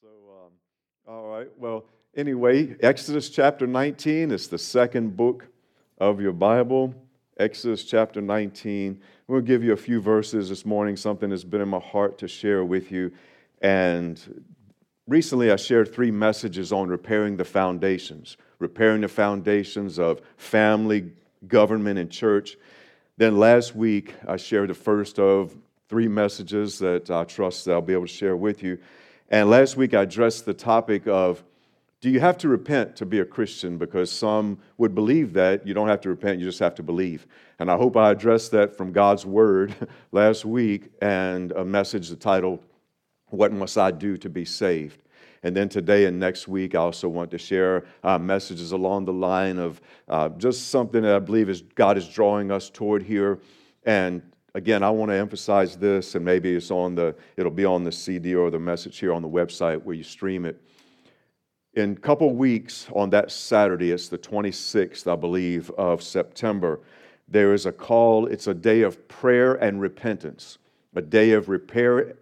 So, all right. Well, anyway, Exodus chapter 19 is the second book of your Bible. Exodus chapter 19. We'll give you a few verses this morning, something that's been in my heart to share with you. And recently I shared 3 messages on repairing the foundations of family, government, and church. Then last week I shared the first of 3 messages that I trust that I'll be able to share with you. And last week I addressed the topic of, do you have to repent to be a Christian? Because some would believe that you don't have to repent, you just have to believe. And I hope I addressed that from God's Word last week, and a message titled, What Must I Do to Be Saved? And then today and next week, I also want to share messages along the line of just something that I believe God is drawing us toward here. And again, I want to emphasize this, and maybe it'll be on the CD or the message here on the website where you stream it. In a couple weeks, on that Saturday, it's the 26th, I believe, of September, there is a call. It's a day of prayer and repentance, a day of prayer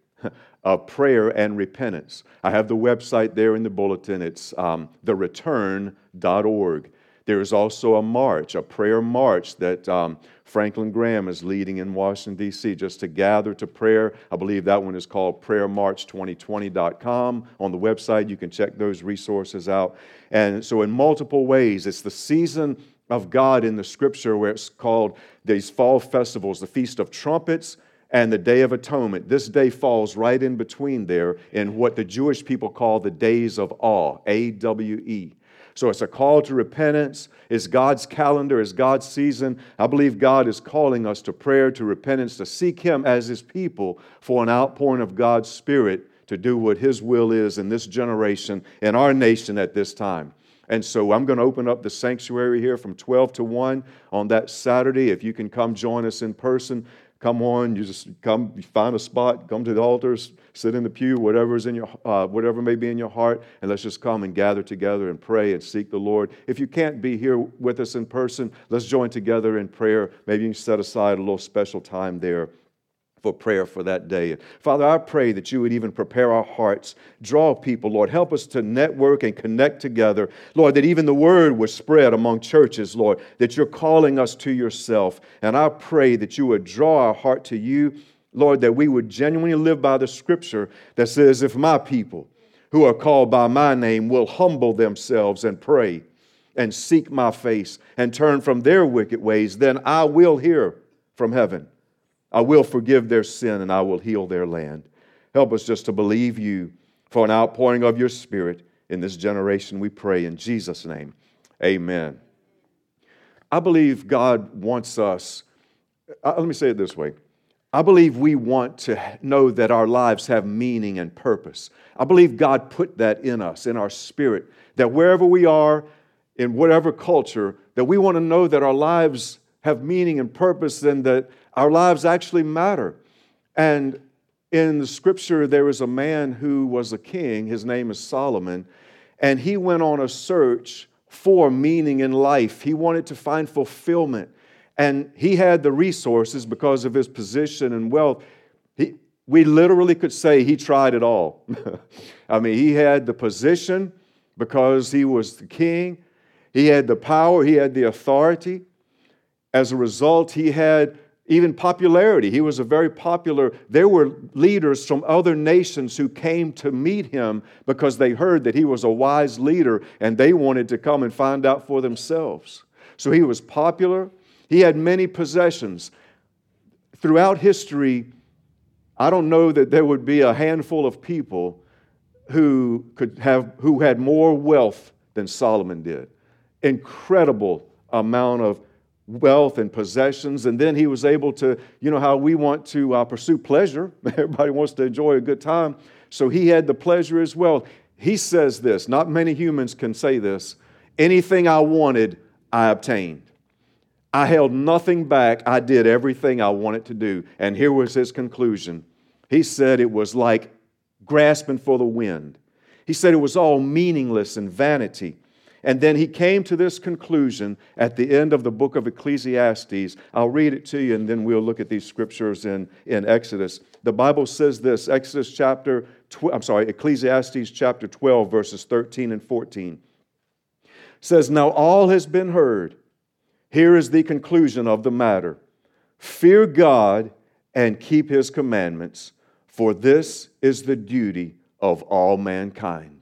and repentance. I have the website there in the bulletin. It's thereturn.org. There is also a prayer march that Franklin Graham is leading in Washington, D.C., just to gather to prayer. I believe that one is called prayermarch2020.com. On the website, you can check those resources out. And so in multiple ways, it's the season of God in the Scripture where it's called these fall festivals, the Feast of Trumpets and the Day of Atonement. This day falls right in between there in what the Jewish people call the Days of Awe, A-W-E. So it's a call to repentance. It's God's calendar. It's God's season. I believe God is calling us to prayer, to repentance, to seek Him as His people for an outpouring of God's Spirit to do what His will is in this generation, in our nation at this time. And so I'm going to open up the sanctuary here from 12 to 1 on that Saturday. If you can come join us in person, come on, you just come, you find a spot, come to the altars, sit in the pew, whatever may be in your heart, and let's just come and gather together and pray and seek the Lord. If you can't be here with us in person, let's join together in prayer. Maybe you can set aside a little special time there for prayer for that day. Father, I pray that you would even prepare our hearts, draw people, Lord. Help us to network and connect together. Lord, that even the word would spread among churches, Lord, that you're calling us to yourself. And I pray that you would draw our heart to you, Lord, that we would genuinely live by the Scripture that says, if my people who are called by my name will humble themselves and pray and seek my face and turn from their wicked ways, then I will hear from heaven. I will forgive their sin and I will heal their land. Help us just to believe you for an outpouring of your Spirit in this generation, we pray in Jesus' name. Amen. I believe God wants us, let me say it this way. I believe we want to know that our lives have meaning and purpose. I believe God put that in us, in our spirit, that wherever we are, in whatever culture, that we want to know that our lives have meaning and purpose and that our lives actually matter. And in the Scripture, there is a man who was a king. His name is Solomon. And he went on a search for meaning in life. He wanted to find fulfillment. And he had the resources because of his position and wealth. We literally could say he tried it all. I mean, he had the position because he was the king. He had the power. He had the authority. As a result, he had even popularity. He was a very popular. There were leaders from other nations who came to meet him because they heard that he was a wise leader and they wanted to come and find out for themselves. So he was popular. He had many possessions. Throughout history, I don't know that there would be a handful of people who had more wealth than Solomon did. Incredible amount of wealth and possessions, and then he was able to, you know how we want to pursue pleasure. Everybody wants to enjoy a good time. So he had the pleasure as well. He says this, not many humans can say this, anything I wanted, I obtained. I held nothing back. I did everything I wanted to do. And here was his conclusion. He said it was like grasping for the wind. He said it was all meaningless and vanity. And then he came to this conclusion at the end of the book of Ecclesiastes. I'll read it to you and then we'll look at these scriptures in Exodus. The Bible says this, Exodus chapter Ecclesiastes chapter 12, verses 13 and 14. It says, "Now all has been heard. Here is the conclusion of the matter. Fear God and keep His commandments, for this is the duty of all mankind."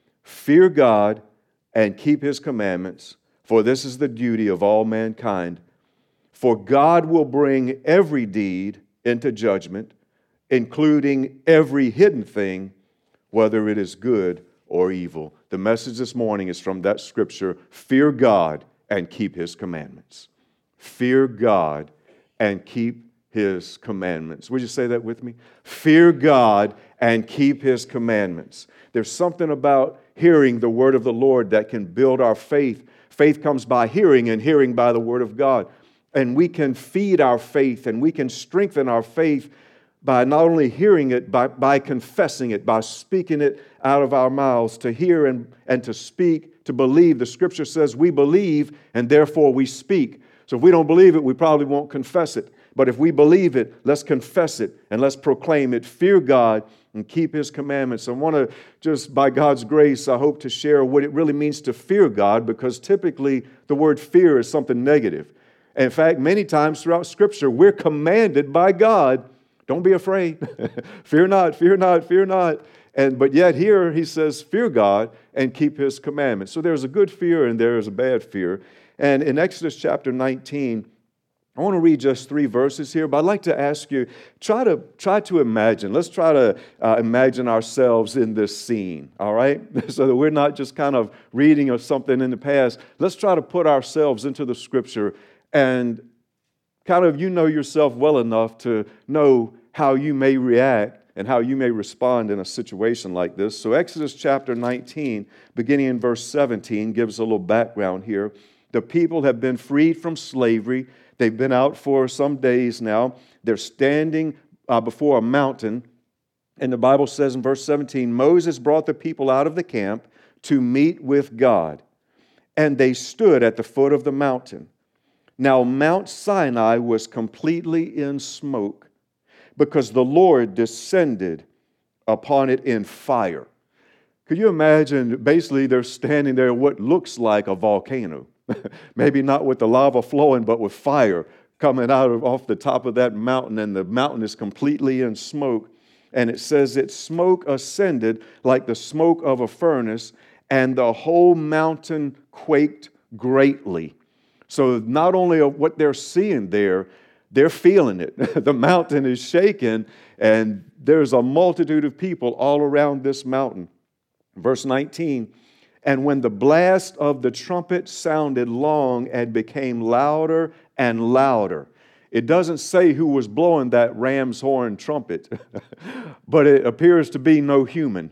Fear God and keep His commandments, for this is the duty of all mankind. For God will bring every deed into judgment, including every hidden thing, whether it is good or evil. The message this morning is from that scripture, fear God and keep His commandments. Fear God and keep His commandments. Would you say that with me? Fear God and keep His commandments. There's something about hearing the word of the Lord that can build our faith. Faith comes by hearing, and hearing by the word of God. And we can feed our faith, and we can strengthen our faith by not only hearing it, by confessing it, by speaking it out of our mouths. To hear and to speak, to believe. The scripture says we believe, and therefore we speak. So if we don't believe it, we probably won't confess it. But if we believe it, let's confess it and let's proclaim it. Fear God and keep His commandments. I want to just, by God's grace, I hope to share what it really means to fear God, because typically the word fear is something negative. In fact, many times throughout Scripture, we're commanded by God, don't be afraid. Fear not, fear not, fear not. But yet here He says, fear God and keep His commandments. So there's a good fear and there is a bad fear. And in Exodus chapter 19, I want to read just 3 verses here, but I'd like to ask you, try to imagine. Let's try to imagine ourselves in this scene, all right? So that we're not just kind of reading of something in the past. Let's try to put ourselves into the Scripture and kind of, you know yourself well enough to know how you may react and how you may respond in a situation like this. So Exodus chapter 19, beginning in verse 17, gives a little background here. The people have been freed from slavery. They've been out for some days now. They're standing before a mountain. And the Bible says in verse 17, Moses brought the people out of the camp to meet with God. And they stood at the foot of the mountain. Now Mount Sinai was completely in smoke, because the Lord descended upon it in fire. Could you imagine, basically they're standing there what looks like a volcano. Maybe not with the lava flowing, but with fire coming off the top of that mountain, and the mountain is completely in smoke. And it says its smoke ascended like the smoke of a furnace, and the whole mountain quaked greatly. So not only of what they're seeing there, they're feeling it. The mountain is shaking, and there's a multitude of people all around this mountain. Verse 19, and when the blast of the trumpet sounded long and became louder and louder. It doesn't say who was blowing that ram's horn trumpet, but it appears to be no human.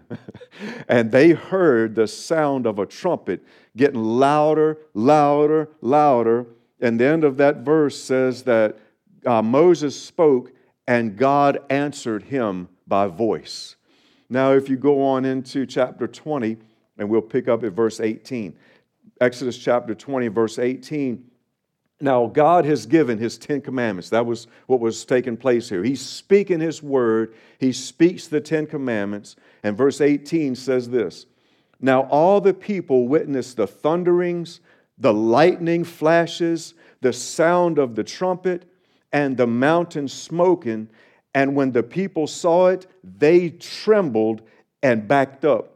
And they heard the sound of a trumpet getting louder, louder, louder. And the end of that verse says that Moses spoke and God answered him by voice. Now, if you go on into chapter 20, and we'll pick up at verse 18. Exodus chapter 20, verse 18. Now, God has given His 10 commandments. That was what was taking place here. He's speaking His word. He speaks the 10 commandments. And verse 18 says this, Now all the people witnessed the thunderings, the lightning flashes, the sound of the trumpet, and the mountain smoking. And when the people saw it, they trembled and backed up.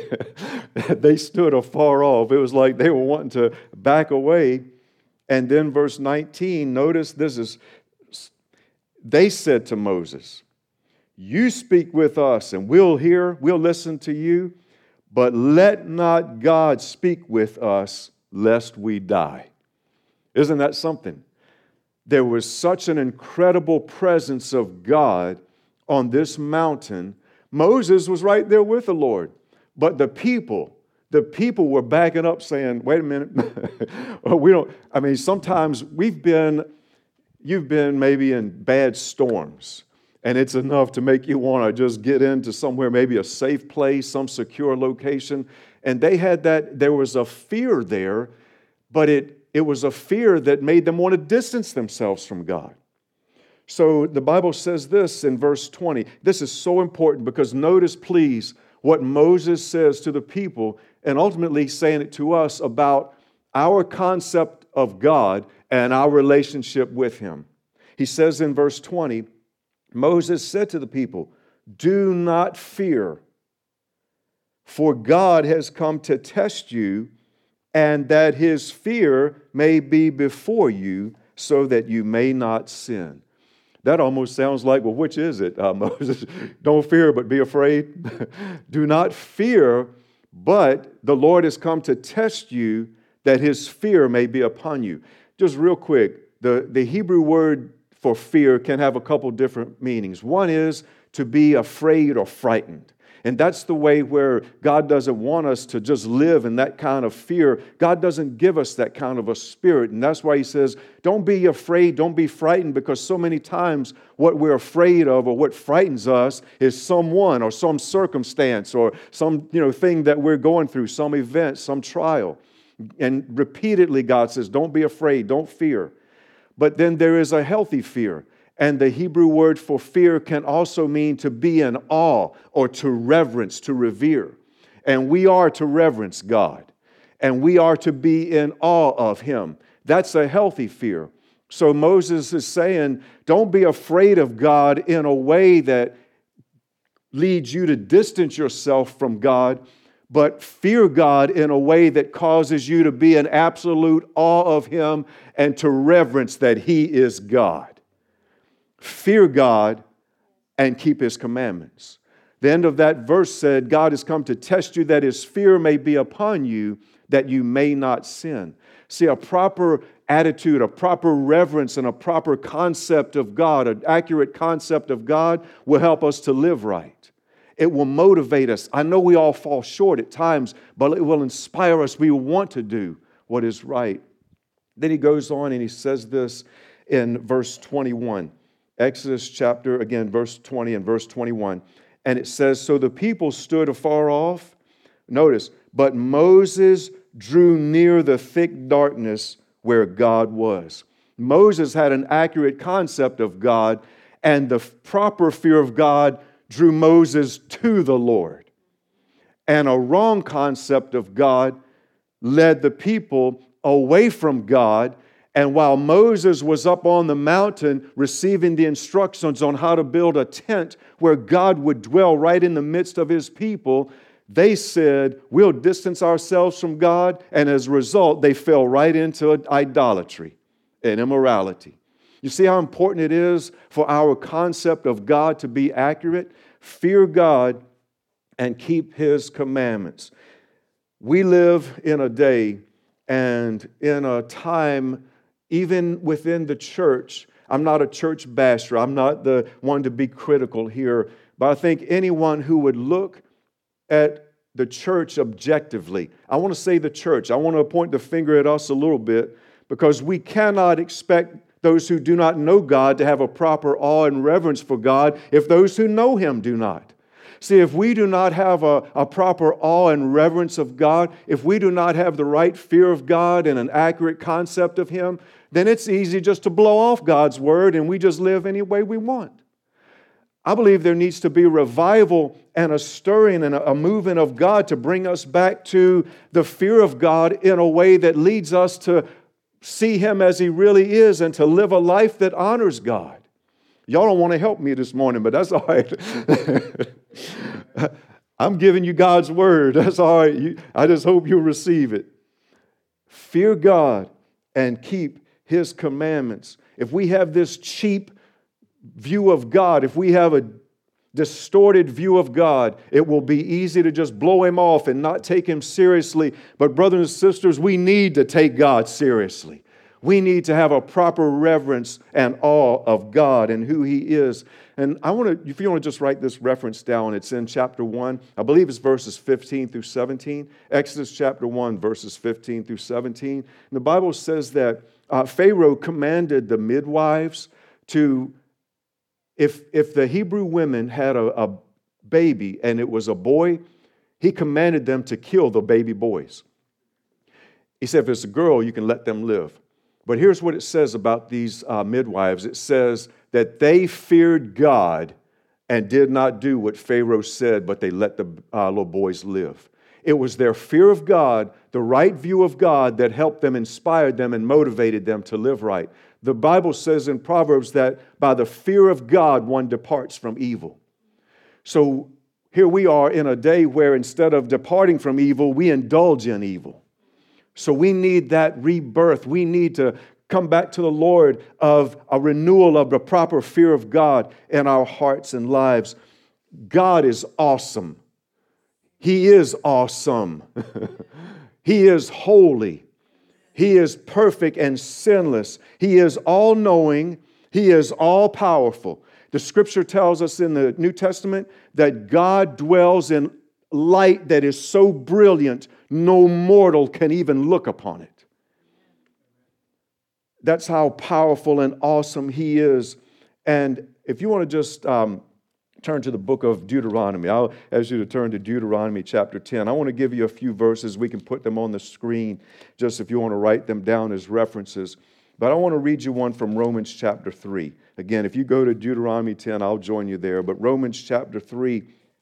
They stood afar off. It was like they were wanting to back away. And then verse 19, notice this is, they said to Moses, You speak with us and we'll hear, we'll listen to you, but let not God speak with us lest we die. Isn't that something? There was such an incredible presence of God on this mountain. Moses was right there with the Lord, but the people were backing up saying, wait a minute, sometimes you've been maybe in bad storms, and it's enough to make you want to just get into somewhere, maybe a safe place, some secure location, and there was a fear there, but it was a fear that made them want to distance themselves from God. So the Bible says this in verse 20. This is so important because notice, please, what Moses says to the people and ultimately saying it to us about our concept of God and our relationship with Him. He says in verse 20, Moses said to the people, "Do not fear, for God has come to test you, and that His fear may be before you, so that you may not sin." That almost sounds like, well, which is it, Moses? Don't fear, but be afraid. Do not fear, but the Lord has come to test you, that His fear may be upon you. Just real quick, the Hebrew word for fear can have a couple different meanings. One is to be afraid or frightened. And that's the way where God doesn't want us to just live in that kind of fear. God doesn't give us that kind of a spirit. And that's why He says, don't be afraid, don't be frightened, because so many times what we're afraid of or what frightens us is someone or some circumstance or some thing that we're going through, some event, some trial. And repeatedly God says, don't be afraid, don't fear. But then there is a healthy fear. And the Hebrew word for fear can also mean to be in awe or to reverence, to revere. And we are to reverence God. And we are to be in awe of Him. That's a healthy fear. So Moses is saying, don't be afraid of God in a way that leads you to distance yourself from God, but fear God in a way that causes you to be in absolute awe of Him and to reverence that He is God. Fear God and keep His commandments. The end of that verse said, God has come to test you that His fear may be upon you, that you may not sin. See, a proper attitude, a proper reverence, and a proper concept of God, an accurate concept of God will help us to live right. It will motivate us. I know we all fall short at times, but it will inspire us. We want to do what is right. Then he goes on and he says this in verse 21. Exodus chapter, again, verse 20 and verse 21. And it says, so the people stood afar off. Notice, but Moses drew near the thick darkness where God was. Moses had an accurate concept of God, and the proper fear of God drew Moses to the Lord. And a wrong concept of God led the people away from God. And while Moses was up on the mountain receiving the instructions on how to build a tent where God would dwell right in the midst of His people, they said, we'll distance ourselves from God. And as a result, they fell right into idolatry and immorality. You see how important it is for our concept of God to be accurate? Fear God and keep His commandments. We live in a day and in a time, even within the church. I'm not a church basher. I'm not the one to be critical here. But I think anyone who would look at the church objectively, I want to say the church, I want to point the finger at us a little bit, because we cannot expect those who do not know God to have a proper awe and reverence for God if those who know Him do not. See, if we do not have a proper awe and reverence of God, if we do not have the right fear of God and an accurate concept of Him, then it's easy just to blow off God's Word and we just live any way we want. I believe there needs to be a revival and a stirring and a moving of God to bring us back to the fear of God in a way that leads us to see Him as He really is and to live a life that honors God. Y'all don't want to help me this morning, but that's all right. I'm giving you God's Word. That's all right. I just hope you'll receive it. Fear God and keep His commandments. If we have this cheap view of God, if we have a distorted view of God, it will be easy to just blow Him off and not take Him seriously. But brothers and sisters, we need to take God seriously. We need to have a proper reverence and awe of God and who He is. And I want to, if you want to just write this reference down, it's in chapter 1. I believe it's verses 15 through 17. Exodus chapter 1, verses 15 through 17. And the Bible says that Pharaoh commanded the midwives to, if the Hebrew women had a baby and it was a boy, he commanded them to kill the baby boys. He said, if it's a girl, you can let them live. But here's what it says about these midwives. It says that they feared God and did not do what Pharaoh said, but they let the little boys live. It was their fear of God, the right view of God, that helped them, inspired them, and motivated them to live right. The Bible says in Proverbs that by the fear of God, one departs from evil. So here we are in a day where instead of departing from evil, we indulge in evil. So we need that rebirth. We need to come back to the Lord of a renewal of the proper fear of God in our hearts and lives. God is awesome. He is awesome. He is holy. He is perfect and sinless. He is all-knowing. He is all-powerful. The Scripture tells us in the New Testament that God dwells in light that is so brilliant, no mortal can even look upon it. That's how powerful and awesome He is. And if you want to just turn to the book of Deuteronomy, I'll ask you to turn to Deuteronomy chapter 10. I want to give you a few verses. We can put them on the screen just if you want to write them down as references. But I want to read you one from Romans chapter 3. Again, if you go to Deuteronomy 10, I'll join you there. But Romans chapter 3,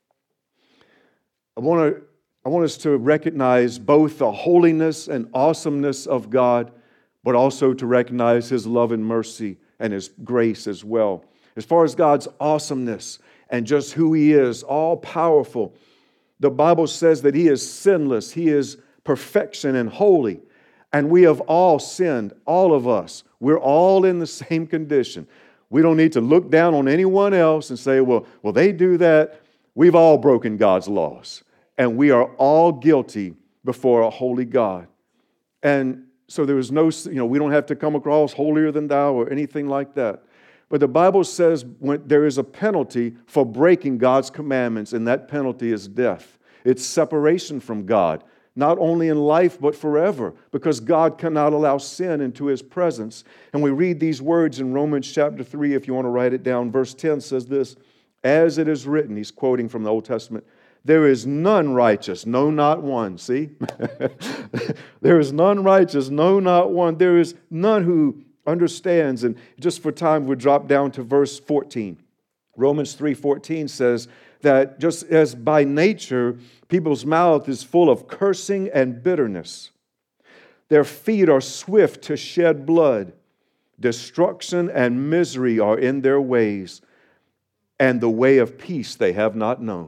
I want us to recognize both the holiness and awesomeness of God, but also to recognize His love and mercy and His grace as well. As far as God's awesomeness and just who He is, all powerful, the Bible says that He is sinless, He is perfection and holy. And we have all sinned, all of us. We're all in the same condition. We don't need to look down on anyone else and say, well, they do that. We've all broken God's laws. And we are all guilty before a holy God. And so there is no, we don't have to come across holier than thou or anything like that. But the Bible says there is a penalty for breaking God's commandments, and that penalty is death. It's separation from God, not only in life but forever, because God cannot allow sin into His presence. And we read these words in Romans chapter 3, if you want to write it down. Verse 10 says this, as it is written, he's quoting from the Old Testament, there is none righteous, no, not one. See? There is none righteous, no, not one. There is none who understands. And just for time, we'll drop down to verse 14. Romans 3:14 says that just as by nature, people's mouth is full of cursing and bitterness. Their feet are swift to shed blood. Destruction and misery are in their ways, and the way of peace they have not known.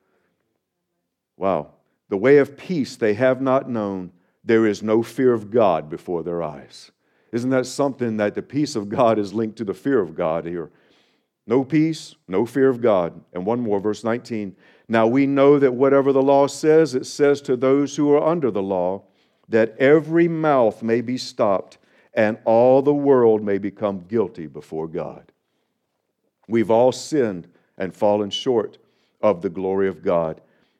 Wow. The way of peace they have not known. There is no fear of God before their eyes. Isn't that something that the peace of God is linked to the fear of God here? No peace, no fear of God. And one more, verse 19. Now we know that whatever the law says, it says to those who are under the law, that every mouth may be stopped and all the world may become guilty before God. We've all sinned and fallen short of the glory of God.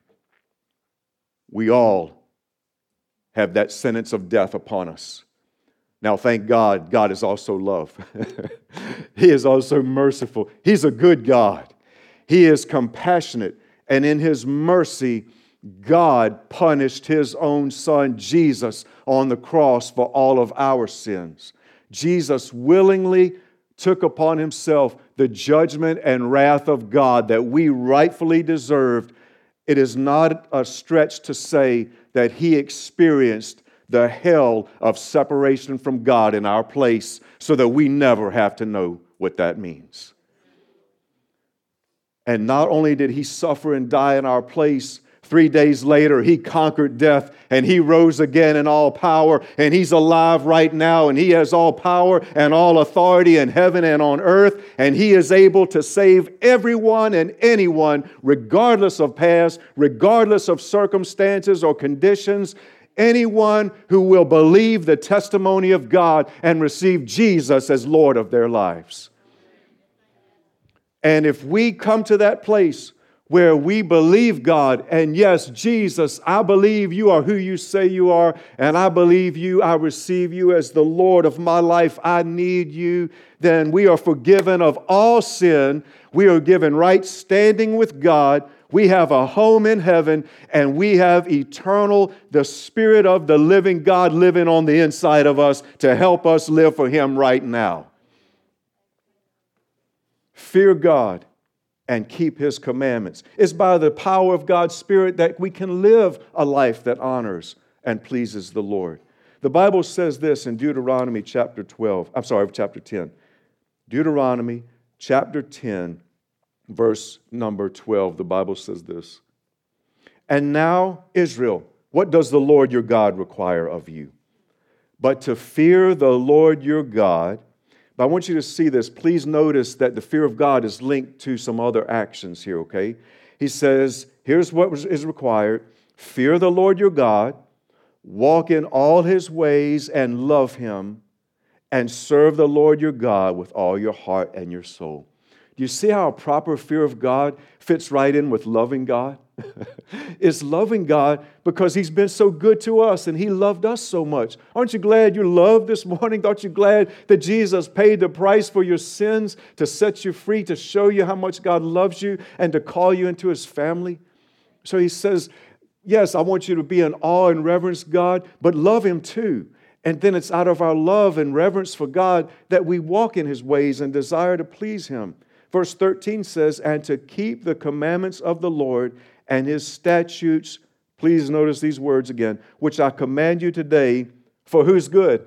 We all have that sentence of death upon us. Now, thank God, God is also love. He is also merciful. He's a good God. He is compassionate. And in His mercy, God punished His own Son, Jesus, on the cross for all of our sins. Jesus willingly took upon Himself the judgment and wrath of God that we rightfully deserved. It is not a stretch to say that He experienced the hell of separation from God in our place so that we never have to know what that means. And not only did He suffer and die in our place, 3 days later, He conquered death and He rose again in all power, and He's alive right now, and He has all power and all authority in heaven and on earth, and He is able to save everyone and anyone, regardless of past, regardless of circumstances or conditions. Anyone who will believe the testimony of God and receive Jesus as Lord of their lives. And if we come to that place where we believe God, and yes, Jesus, I believe you are who you say you are, and I believe you, I receive you as the Lord of my life, I need you, then we are forgiven of all sin. We are given right standing with God. We have a home in heaven, and we have the Spirit of the living God living on the inside of us to help us live for Him right now. fear God, and keep His commandments. It's by the power of God's Spirit that we can live a life that honors and pleases the Lord. The Bible says this in Deuteronomy chapter 10. Deuteronomy chapter 10, verse number 12. The Bible says this. And now, Israel, what does the Lord your God require of you? But to fear the Lord your God. But I want you to see this. Please notice that the fear of God is linked to some other actions here, okay? He says, here's what is required. Fear the Lord your God, walk in all His ways and love Him, and serve the Lord your God with all your heart and your soul. Do you see how a proper fear of God fits right in with loving God? It's loving God because He's been so good to us and He loved us so much. Aren't you glad you're loved this morning? Aren't you glad that Jesus paid the price for your sins to set you free, to show you how much God loves you and to call you into His family? So He says, yes, I want you to be in awe and reverence God, but love Him too. And then it's out of our love and reverence for God that we walk in His ways and desire to please Him. Verse 13 says, and to keep the commandments of the Lord and His statutes, please notice these words again, which I command you today, for whose good?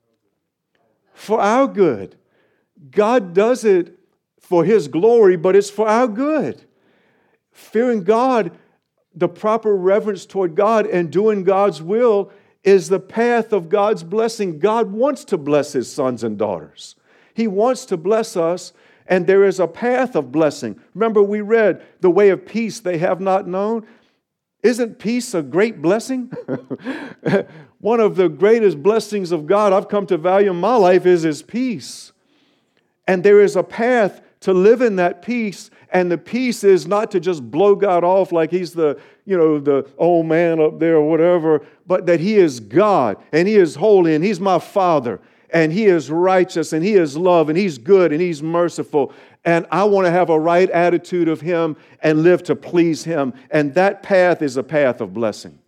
For our good. God does it for His glory, but it's for our good. Fearing God, the proper reverence toward God and doing God's will is the path of God's blessing. God wants to bless His sons and daughters. He wants to bless us. And there is a path of blessing. Remember, we read, the way of peace they have not known. Isn't peace a great blessing? One of the greatest blessings of God I've come to value in my life is His peace. And there is a path to live in that peace. And the peace is not to just blow God off like He's the old man up there or whatever, but that He is God and He is holy and He's my Father. And He is righteous, and He is love, and He's good, and He's merciful. And I want to have a right attitude of Him and live to please Him. And that path is a path of blessing.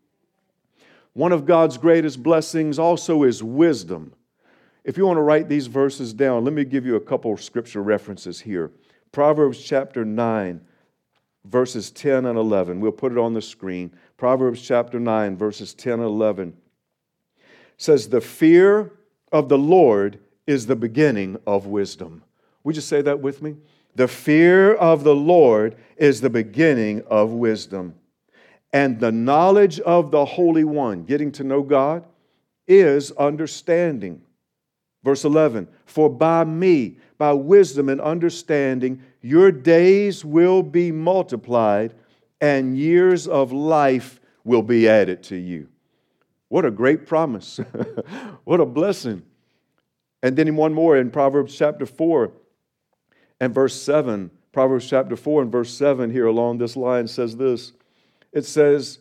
One of God's greatest blessings also is wisdom. If you want to write these verses down, let me give you a couple of scripture references here. Proverbs chapter 9, verses 10 and 11. We'll put it on the screen. Proverbs chapter 9, verses 10 and 11 says, the fear of the Lord is the beginning of wisdom. Would you say that with me? The fear of the Lord is the beginning of wisdom. And the knowledge of the Holy One, getting to know God, is understanding. Verse 11, for by me, by wisdom and understanding, your days will be multiplied and years of life will be added to you. What a great promise. What a blessing. And then one more in Proverbs chapter 4 and verse 7. Proverbs chapter 4 and verse 7 here along this line says this. It says,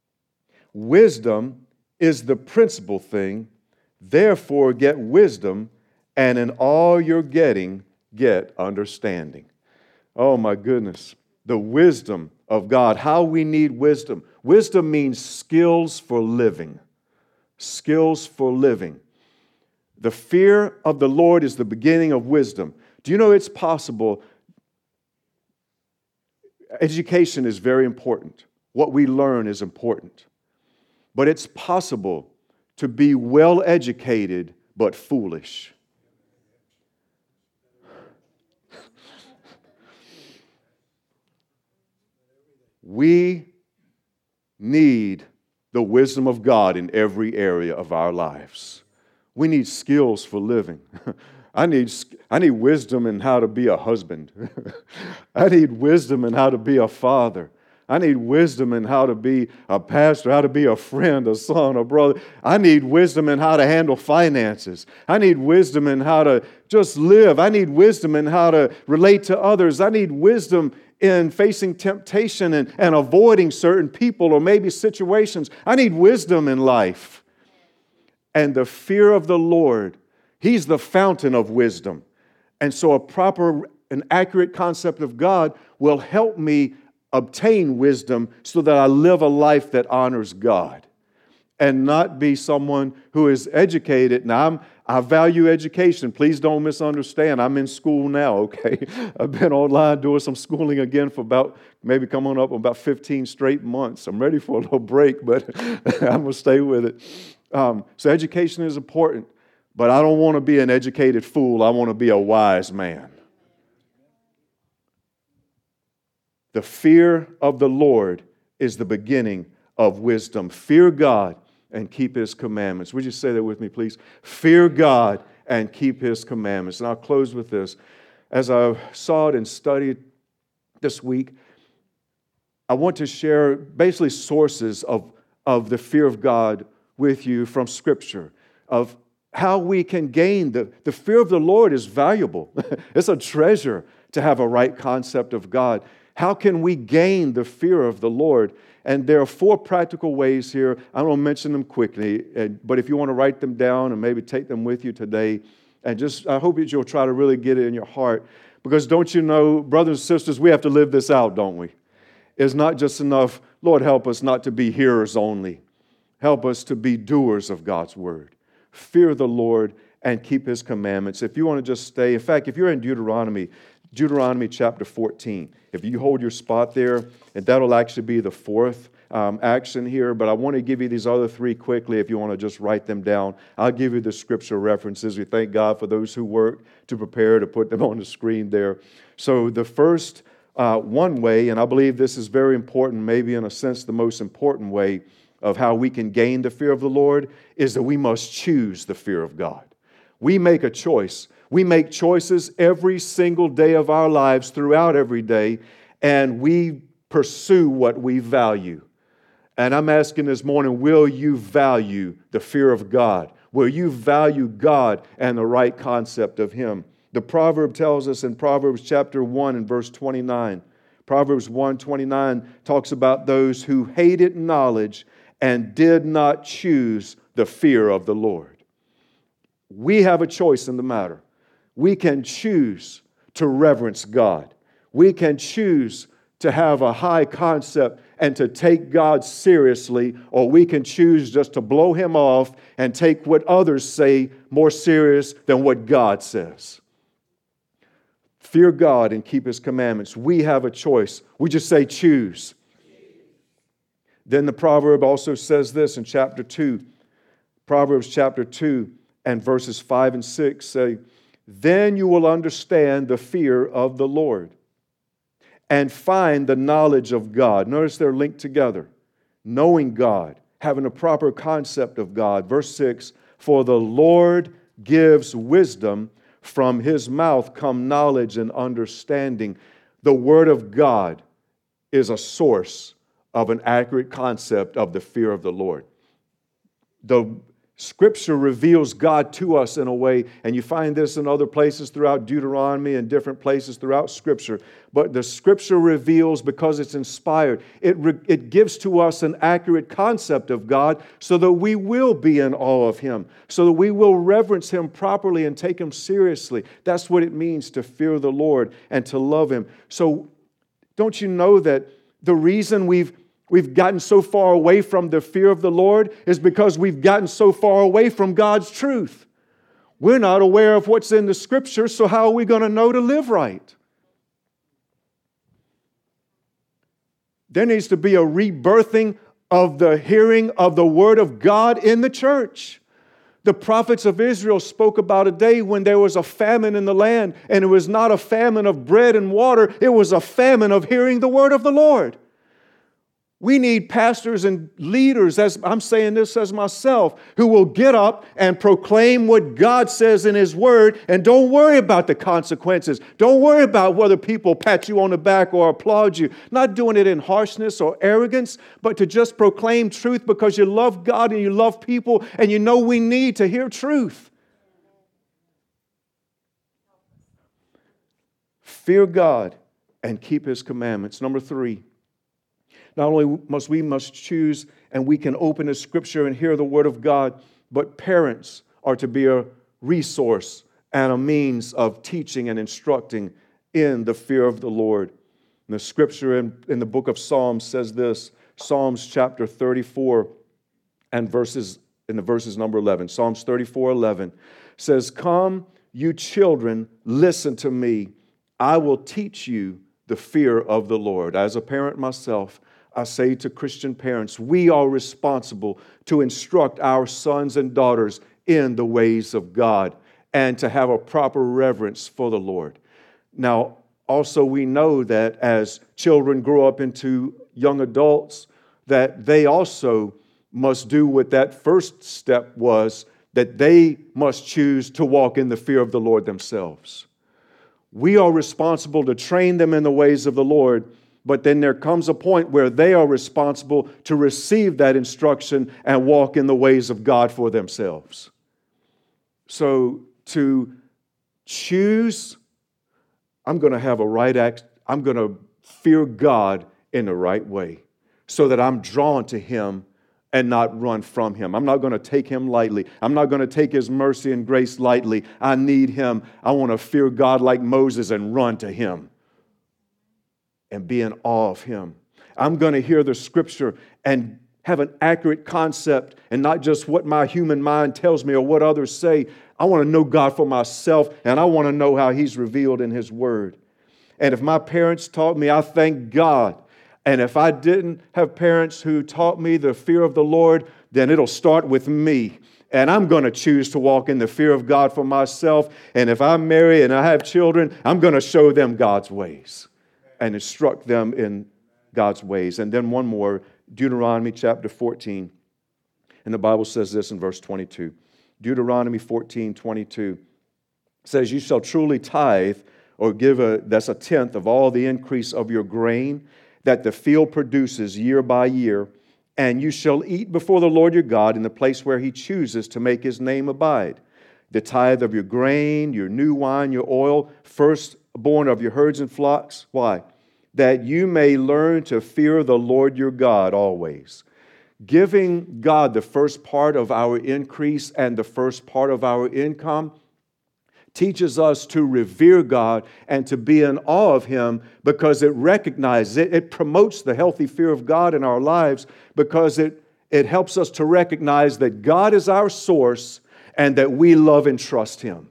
wisdom is the principal thing. Therefore get wisdom, and in all you're getting, get understanding. Oh my goodness. The wisdom of God. How we need wisdom. Wisdom means skills for living. Skills for living. The fear of the Lord is the beginning of wisdom. Do you know it's possible? Education is very important. What we learn is important. But it's possible to be well educated but foolish. We need the wisdom of God in every area of our lives. We need skills for living. I need wisdom in how to be a husband. I need wisdom in how to be a father. I need wisdom in how to be a pastor, how to be a friend, a son, a brother. I need wisdom in how to handle finances. I need wisdom in how to just live. I need wisdom in how to relate to others. I need wisdom in facing temptation and avoiding certain people or maybe situations. I need wisdom in life. And the fear of the Lord, He's the fountain of wisdom. And so a proper and accurate concept of God will help me obtain wisdom so that I live a life that honors God. and not be someone who is educated. Now, I value education. Please don't misunderstand. I'm in school now, okay? I've been online doing some schooling again for maybe coming up on about 15 straight months. I'm ready for a little break, but I'm going to stay with it. So education is important, but I don't want to be an educated fool. I want to be a wise man. The fear of the Lord is the beginning of wisdom. Fear God and keep His commandments. Would you say that with me, please? Fear God and keep His commandments. And I'll close with this. As I saw it and studied this week, I want to share basically sources of the fear of God with you from Scripture, of how we can gain the fear of the Lord is valuable. It's a treasure to have a right concept of God. How can we gain the fear of the Lord? And there are 4 practical ways here. I'm going to mention them quickly, but if you want to write them down and maybe take them with you today, and I hope that you'll try to really get it in your heart. Because don't you know, brothers and sisters, we have to live this out, don't we? It's not just enough, Lord, help us not to be hearers only. Help us to be doers of God's word. Fear the Lord and keep His commandments. If you want to just stay, in fact, if you're in Deuteronomy chapter 14. If you hold your spot there, and that'll actually be the 4th action here, but I want to give you these other 3 quickly if you want to just write them down. I'll give you the scripture references. We thank God for those who work to prepare to put them on the screen there. So the first one way, and I believe this is very important, maybe in a sense the most important way of how we can gain the fear of the Lord, is that we must choose the fear of God. We make a choice. We make choices every single day of our lives, throughout every day, and we pursue what we value. And I'm asking this morning, will you value the fear of God? Will you value God and the right concept of Him? The proverb tells us in Proverbs chapter 1 and verse 29, Proverbs 1:29 talks about those who hated knowledge and did not choose the fear of the Lord. We have a choice in the matter. We can choose to reverence God. We can choose to have a high concept and to take God seriously, or we can choose just to blow Him off and take what others say more serious than what God says. Fear God and keep His commandments. We have a choice. We just say choose. Then the proverb also says this in chapter 2. Proverbs chapter 2 and verses 5 and 6 say, "Then you will understand the fear of the Lord and find the knowledge of God." Notice they're linked together. Knowing God, having a proper concept of God. Verse 6, "For the Lord gives wisdom, from His mouth come knowledge and understanding." The Word of God is a source of an accurate concept of the fear of the Lord. The Scripture reveals God to us in a way, and you find this in other places throughout Deuteronomy and different places throughout Scripture. But the Scripture reveals, because it's inspired, it gives to us an accurate concept of God so that we will be in awe of Him, so that we will reverence Him properly and take Him seriously. That's what it means to fear the Lord and to love Him. So don't you know that the reason we've gotten so far away from the fear of the Lord is because we've gotten so far away from God's truth. We're not aware of what's in the Scripture, so how are we going to know to live right? There needs to be a rebirthing of the hearing of the Word of God in the church. The prophets of Israel spoke about a day when there was a famine in the land, and it was not a famine of bread and water, it was a famine of hearing the Word of the Lord. We need pastors and leaders, as I'm saying this as myself, who will get up and proclaim what God says in His Word, and don't worry about the consequences. Don't worry about whether people pat you on the back or applaud you. Not doing it in harshness or arrogance, but to just proclaim truth because you love God and you love people and you know we need to hear truth. Fear God and keep His commandments. Number 3. Not only must we choose and we can open the Scripture and hear the Word of God, but parents are to be a resource and a means of teaching and instructing in the fear of the Lord. And the Scripture in the book of Psalms says this, Psalms chapter 34 and in the verses number 11. Psalms 34:11 says, "Come, you children, listen to me. I will teach you the fear of the Lord." As a parent myself, I say to Christian parents, we are responsible to instruct our sons and daughters in the ways of God and to have a proper reverence for the Lord. Now, also we know that as children grow up into young adults, that they also must do what that first step was, that they must choose to walk in the fear of the Lord themselves. We are responsible to train them in the ways of the Lord, but then there comes a point where they are responsible to receive that instruction and walk in the ways of God for themselves. So to choose, I'm going to have a right act, I'm going to fear God in the right way so that I'm drawn to Him and not run from Him. I'm not going to take Him lightly. I'm not going to take His mercy and grace lightly. I need Him. I want to fear God like Moses and run to Him and be in awe of Him. I'm going to hear the Scripture and have an accurate concept and not just what my human mind tells me or what others say. I want to know God for myself, and I want to know how He's revealed in His Word. And if my parents taught me, I thank God. And if I didn't have parents who taught me the fear of the Lord, then it'll start with me. And I'm going to choose to walk in the fear of God for myself. And if I marry and I have children, I'm going to show them God's ways and instruct them in God's ways. And then one more, Deuteronomy chapter 14. And the Bible says this in verse 22. Deuteronomy 14:22 says, "You shall truly tithe or that's a tenth of all the increase of your grain that the field produces year by year, and you shall eat before the Lord your God in the place where He chooses to make His name abide. The tithe of your grain, your new wine, your oil, firstborn of your herds and flocks." Why? "That you may learn to fear the Lord your God always." Giving God the first part of our increase and the first part of our income teaches us to revere God and to be in awe of Him because it recognizes, it promotes the healthy fear of God in our lives because it helps us to recognize that God is our source and that we love and trust Him.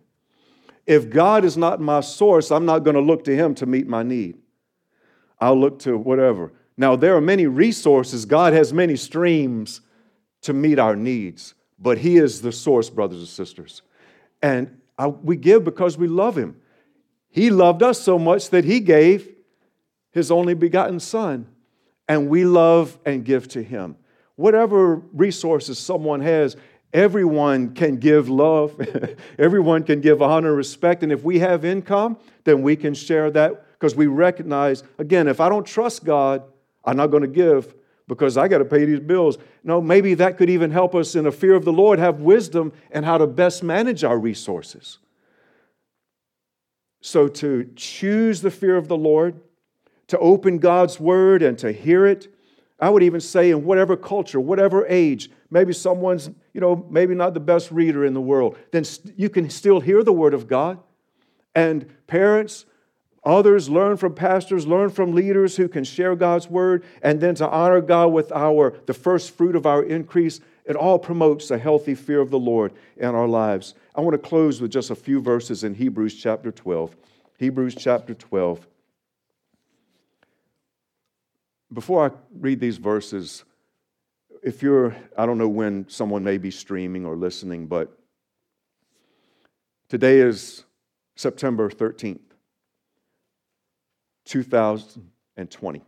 If God is not my source, I'm not going to look to Him to meet my need. I'll look to whatever. Now, there are many resources. God has many streams to meet our needs, but He is the source, brothers and sisters. And we give because we love Him. He loved us so much that He gave His only begotten Son, and we love and give to Him. Whatever resources someone has, everyone can give love. Everyone can give honor and respect. And if we have income, then we can share that because we recognize, again, if I don't trust God, I'm not going to give because I got to pay these bills. No, maybe that could even help us in the fear of the Lord have wisdom and how to best manage our resources. So to choose the fear of the Lord, to open God's Word and to hear it, I would even say in whatever culture, whatever age, maybe someone's, maybe not the best reader in the world, then you can still hear the Word of God. And parents, others, learn from pastors, learn from leaders who can share God's Word, and then to honor God with the first fruit of our increase. It all promotes a healthy fear of the Lord in our lives. I want to close with just a few verses in Hebrews chapter 12. Hebrews chapter 12. Before I read these verses, I don't know when someone may be streaming or listening, but today is September 13th. 2020.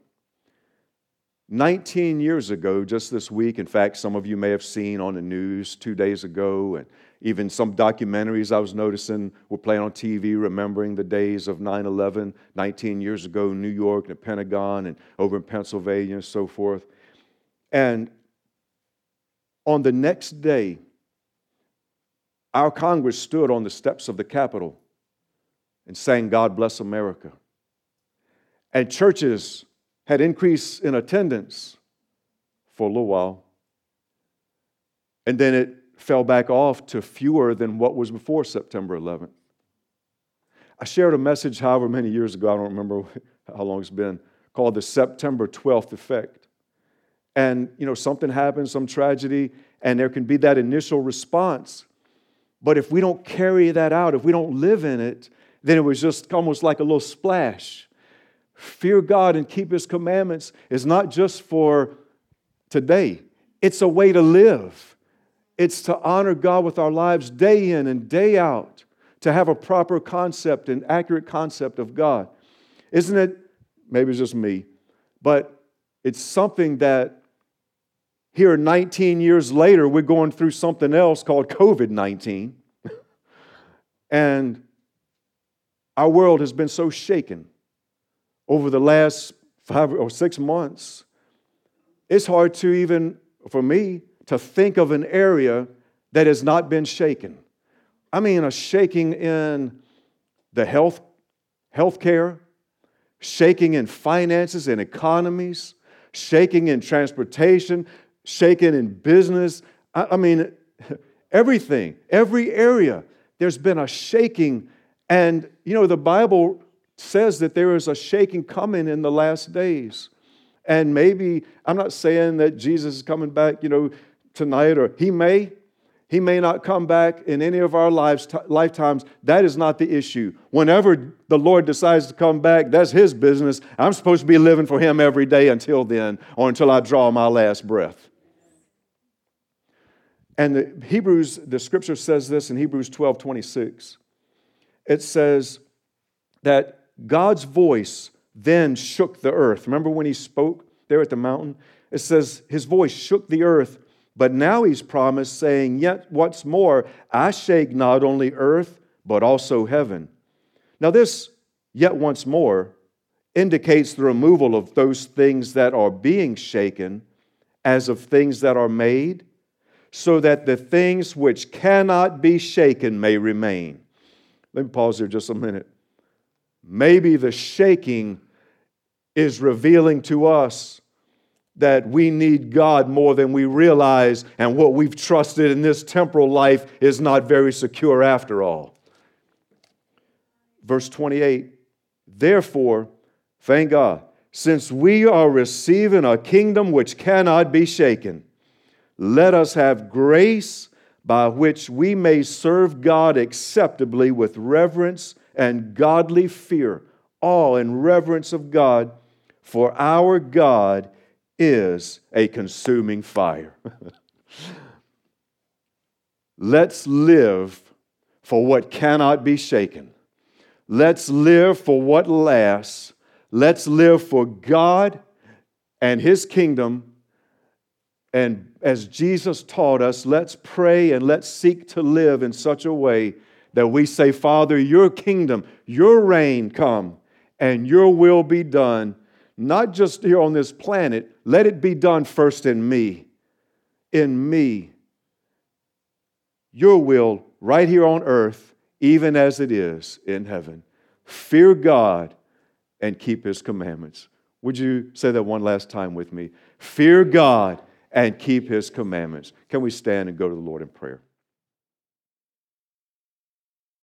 19 years ago, just this week, in fact, some of you may have seen on the news 2 days ago, and even some documentaries I was noticing were playing on TV, remembering the days of 9/11, 19 years ago, New York, the Pentagon, and over in Pennsylvania, and so forth. And on the next day, our Congress stood on the steps of the Capitol and sang, "God Bless America." And churches had increased in attendance for a little while. And then it fell back off to fewer than what was before September 11th. I shared a message however many years ago, I don't remember how long it's been, called the September 12th effect. and, something happens, some tragedy, and there can be that initial response. But if we don't carry that out, if we don't live in it, then it was just almost like a little splash. Fear God and keep His commandments is not just for today. It's a way to live. It's to honor God with our lives day in and day out, to have a proper concept and accurate concept of God. Isn't it, maybe it's just me, but it's something that here 19 years later, we're going through something else called COVID-19. And our world has been so shaken over the last 5 or 6 months. It's hard to even, for me, to think of an area that has not been shaken. I mean, a shaking in the healthcare, shaking in finances and economies, shaking in transportation, shaking in business. I mean, everything, every area, there's been a shaking. And, the Bible says that there is a shaking coming in the last days. And maybe, I'm not saying that Jesus is coming back, tonight, or He may not come back in any of our lifetimes. That is not the issue. Whenever the Lord decides to come back, that's His business. I'm supposed to be living for Him every day until then, or until I draw my last breath. And the Scripture says this in Hebrews 12:26. It says that God's voice then shook the earth. Remember when He spoke there at the mountain? It says His voice shook the earth. But now He's promised, saying, "Yet what's more, I shake not only earth, but also heaven." Now this, yet once more, indicates the removal of those things that are being shaken as of things that are made, so that the things which cannot be shaken may remain. Let me pause there just a minute. Maybe the shaking is revealing to us that we need God more than we realize, and what we've trusted in this temporal life is not very secure after all. Verse 28, therefore, thank God, since we are receiving a kingdom which cannot be shaken, let us have grace by which we may serve God acceptably with reverence and godly fear, awe and reverence of God, for our God is a consuming fire. Let's live for what cannot be shaken. Let's live for what lasts. Let's live for God and His kingdom. And as Jesus taught us, let's pray and let's seek to live in such a way that we say, Father, Your kingdom, Your reign come, and Your will be done, not just here on this planet. Let it be done first in me. In me. Your will right here on earth, even as it is in heaven. Fear God and keep His commandments. Would you say that one last time with me? Fear God and keep His commandments. Can we stand and go to the Lord in prayer?